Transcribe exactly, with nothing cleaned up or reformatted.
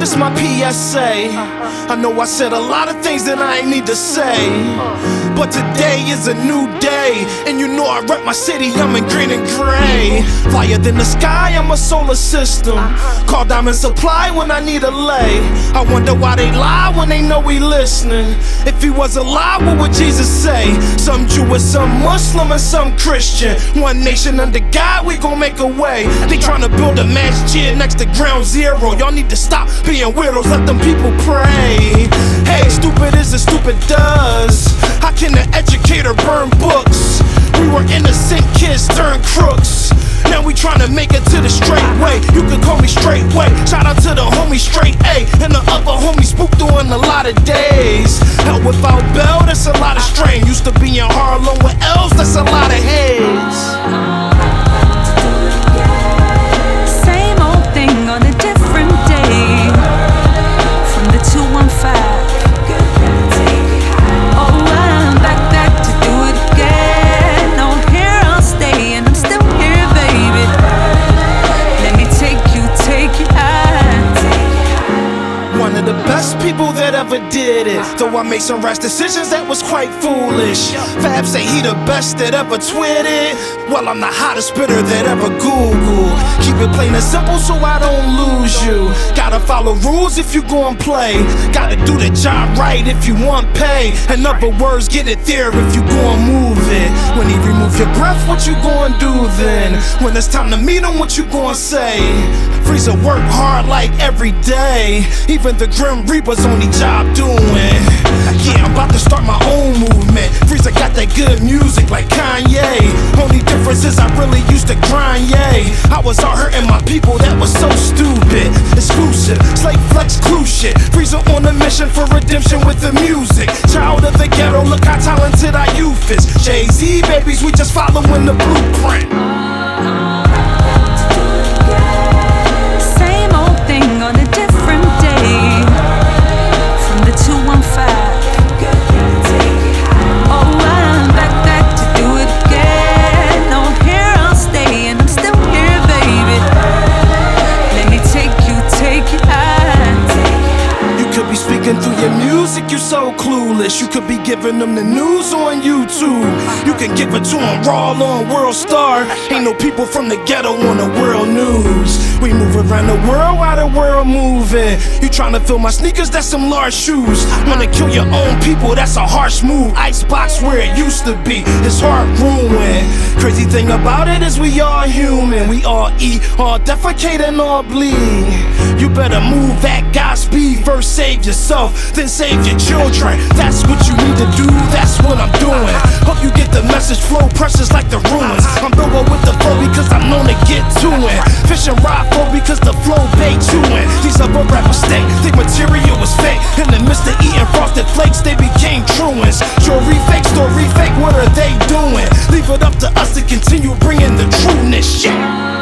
this my P S A. I know I said a lot of things that I ain't need to say, but today is a new day, and you know I rep my city, I'm in green and gray. Flyer than the sky, I'm a solar system. Call Diamond Supply when I need a lay. I wonder why they lie when they know we listening. If he was alive, what would Jesus say? Some Jewish, some Muslim, and some Christian. One nation under God, we gon' make a way. They tryna build a masjid next to ground zero. Y'all need to stop being weirdos, let them people pray. Hey, stupid is as stupid does. How can an educator burn books? We were innocent kids turned crooks. Now we tryna make it to the straight way. You can call me straight way. Shout out to the homie straight A, and the other homie spooked doing a lot of days. Hell, without Bell, that's a lot of strain. Used to be in Harlem with L's, that's a lot of haze. Same old thing on a different day. From the two one five. The best people that ever did it. Though I made some rash decisions that was quite foolish. Fab say he the best that ever tweeted. Well, I'm the hottest spitter that ever Googled. Keep it plain and simple so I don't lose you. Gotta follow rules if you gon' play. Gotta do the job right if you want pay. In other words, get it there if you gon' move it. When he remove your breath, what you gon' do then? When it's time to meet him, what you gon' say? Freezer work hard like every day. Even the Grim Reaper's only job doing. Yeah, I'm about to start my own movement. Freezer got that good music like Kanye. Only difference is I really used to grind, yay. I was out hurting my people, that was so stupid. Exclusive, Slate Flex clue shit. Freezer on a mission for redemption with the music. Child of the ghetto, look how talented our youth is. Jay-Z babies, we just following the blueprint. Same old thing on a different day. From the two one five. Oh, I'm back, back to do it again. No, here I'll stay, and I'm still here, baby. Let me take you, take you high. You could be speaking through your music, you so clueless. You could be giving them the news on YouTube. You can give it to them raw on World Star. Ain't no people from the ghetto on the world news. We move around the world while the world moving. You tryna fill my sneakers, that's some large shoes. Wanna kill your own people, that's a harsh move. Icebox where it used to be, it's heart ruined. Crazy thing about it is we all human. We all eat, all defecate and all bleed. You better move at God's speed. First save yourself, then save your children. That's what you need to do, that's what I'm doing. Hope you get the message, flow precious like the ruins. I'm thorough with the flow because I'm known to get to it. Fish and rod flow because the flow bait chewing. These other rappers stink, think material was fake. In the midst of eating frosted flakes, they became truants. Story fake, story fake, what are they doing? Leave it up to us to continue bringing the trueness, yeah.